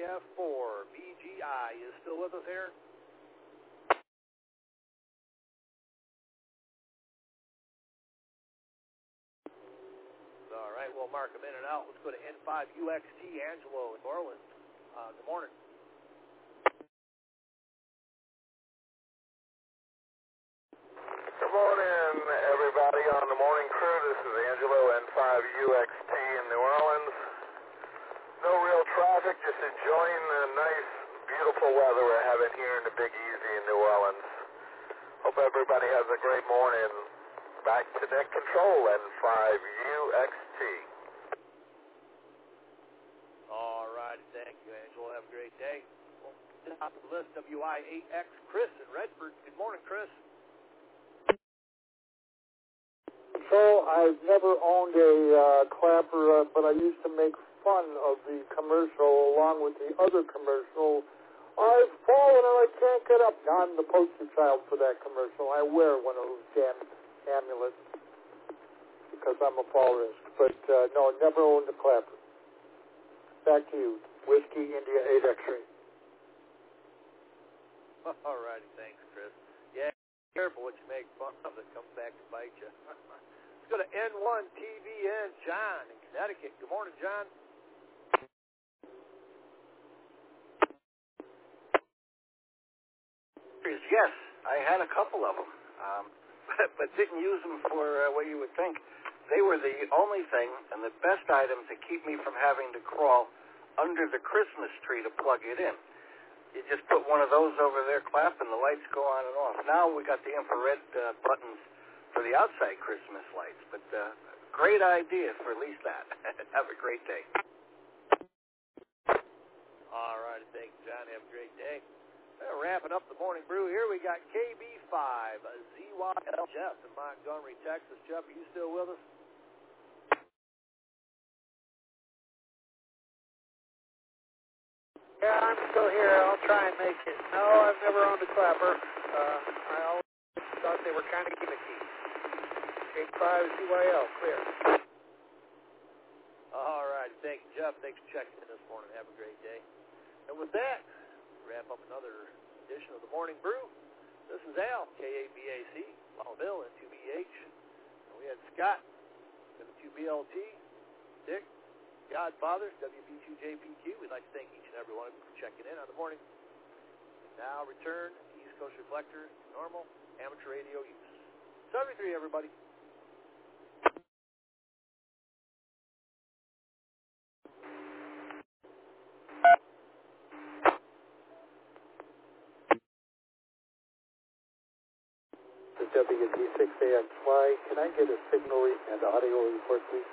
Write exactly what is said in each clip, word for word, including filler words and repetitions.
F four B G I. You still with us here? All right, we'll mark them in and out. Let's go to N five U X T, Angelo in New Orleans. Uh, good morning. Good morning, everybody on the morning crew. This is Angelo, N five U X T in New Orleans. No real traffic, just enjoying the nice, beautiful weather we're having here in the Big Easy in New Orleans. Hope everybody has a great morning. Back to net control, N five U X T. All right, thank you, Angelo. Have a great day. Well, top of the list, W I eight X, Chris in Redford. Good morning, Chris. So I've never owned a uh, clapper, uh, but I used to make fun of the commercial along with the other commercial. I've fallen and I can't get up. Now I'm the poster child for that commercial. I wear one of those damn amulets because I'm a fall risk. But uh, no, never owned a clapper. Back to you. Whiskey India eight X-ray. All righty, thanks, Chris. Yeah, be careful what you make fun of. It comes back to bite you. Let's go to N one T V N, John in Connecticut. Good morning, John. Yes, I had a couple of them, um, but, but didn't use them for uh, what you would think. They were the only thing and the best item to keep me from having to crawl under the Christmas tree to plug it in. You just put one of those over there, clap, and the lights go on and off. Now we got the infrared uh, buttons for the outside Christmas lights, but uh, great idea for at least that. Have a great day. All right, thank you, John. Have a great day. Uh, wrapping up the morning brew here, we got K B five Z Y L Jeff in Montgomery, Texas. Jeff, are you still with us? Yeah, I'm still here. I'll try and make it. No, I've never owned a clapper. Uh, I always thought they were kind of gimmicky. eight five Z Y L, clear. All right, thank you, Jeff. Thanks for checking in this morning. Have a great day. And with that, wrap up another edition of the Morning Brew. This is Al, K A B A C, Lava Bill, and two B H. And we had Scott, W two B L T, Dick, Godfather, W B two J P Q. We'd like to thank each and every one of you for checking in on the morning. And now return East Coast Reflector, normal amateur radio use. seventy-three, everybody. W D six A X Y. Can I get a signal and audio report, please?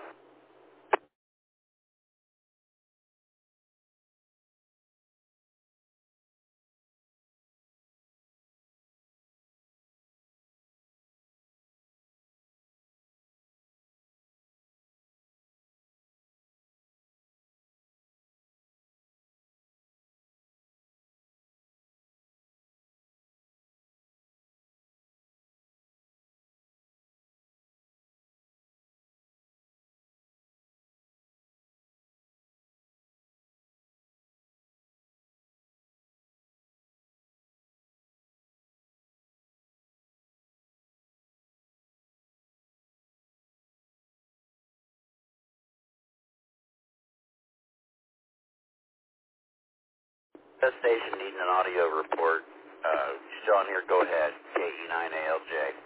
That station needing an audio report. Uh, Sean here, go ahead. K E nine A L J.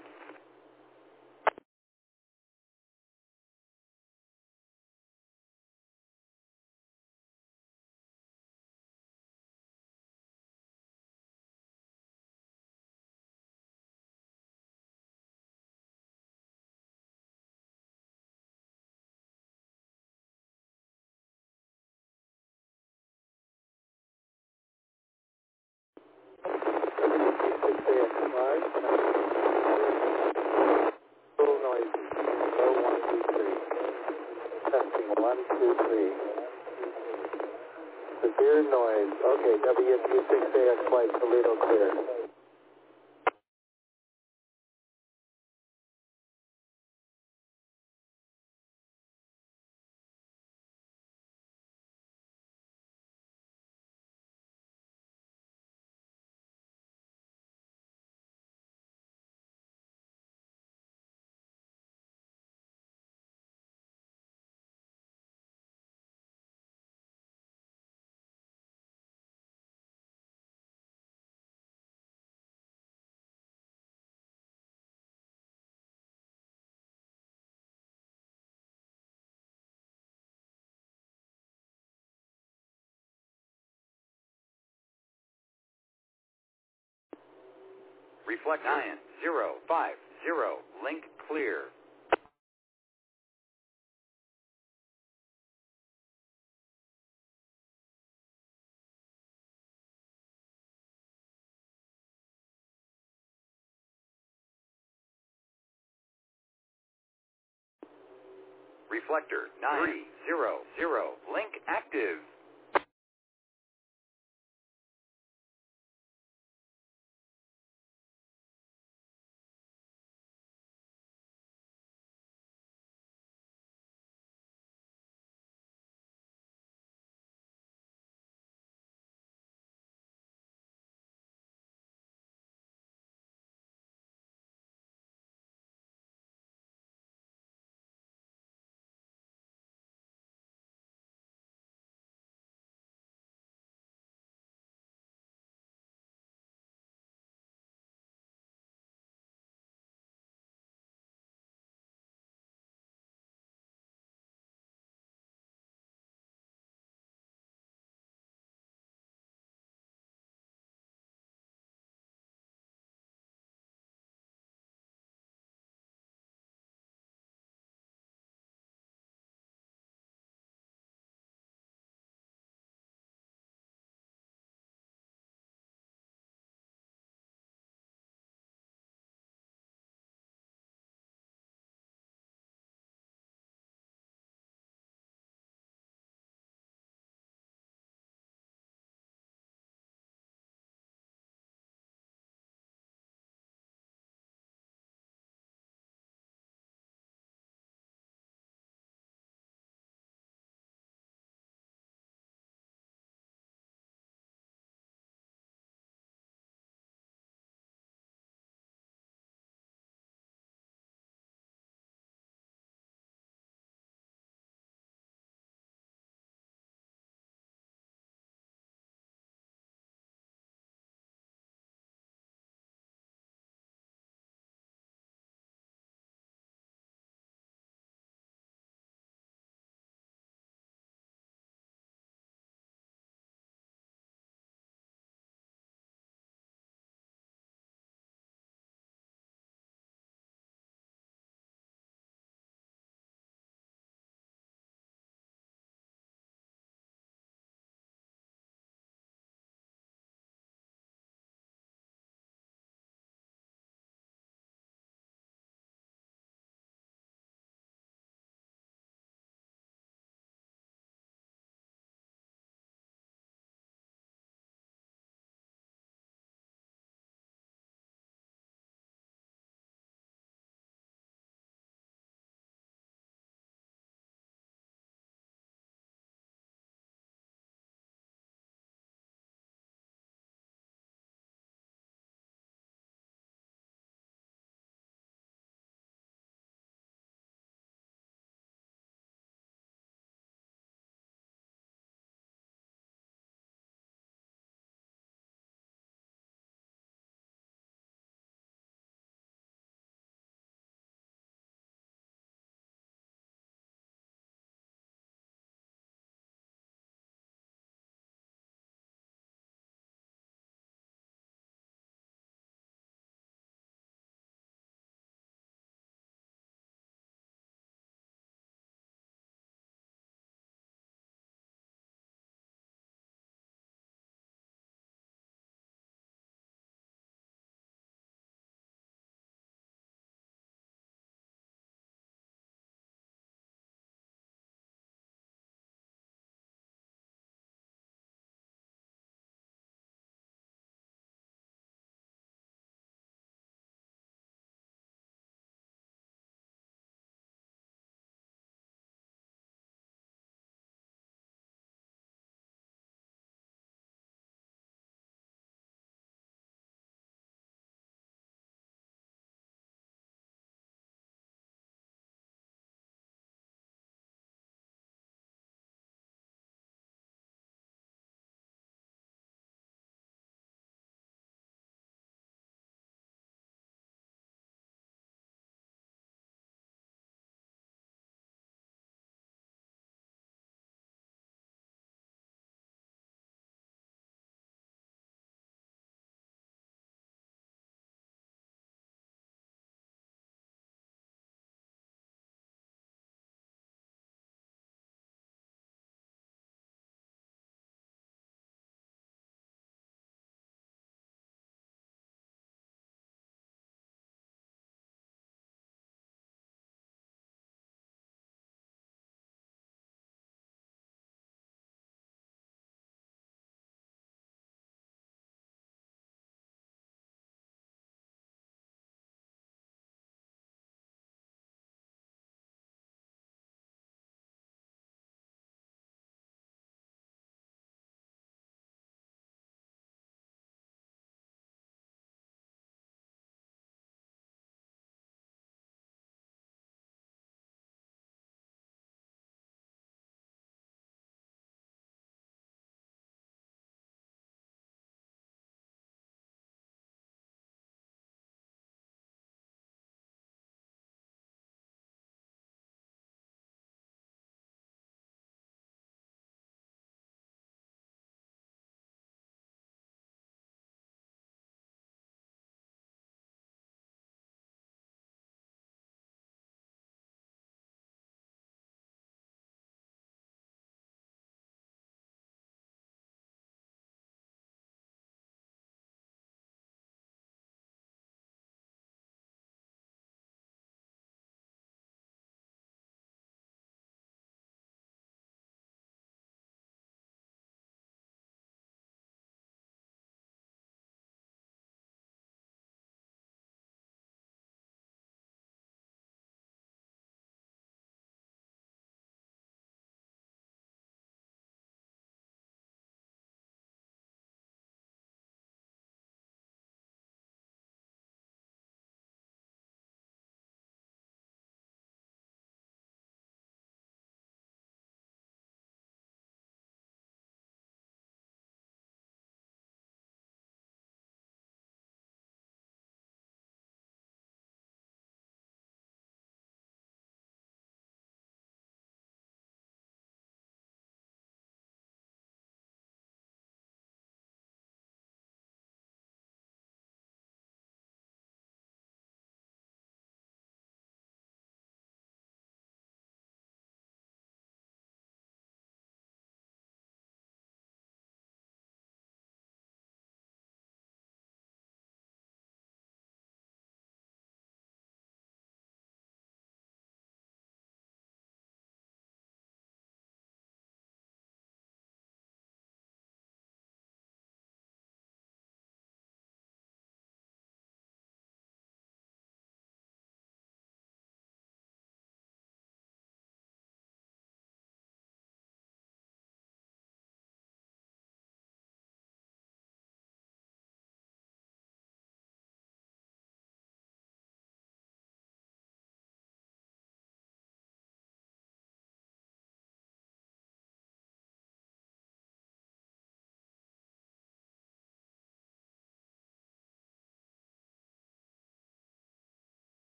Low noise. Low one, two, three. Testing one, two, three. Severe noise. Okay, W D six A X Y Toledo clear. Reflector nine zero five zero. Link clear. Reflector nine three zero zero. Link active.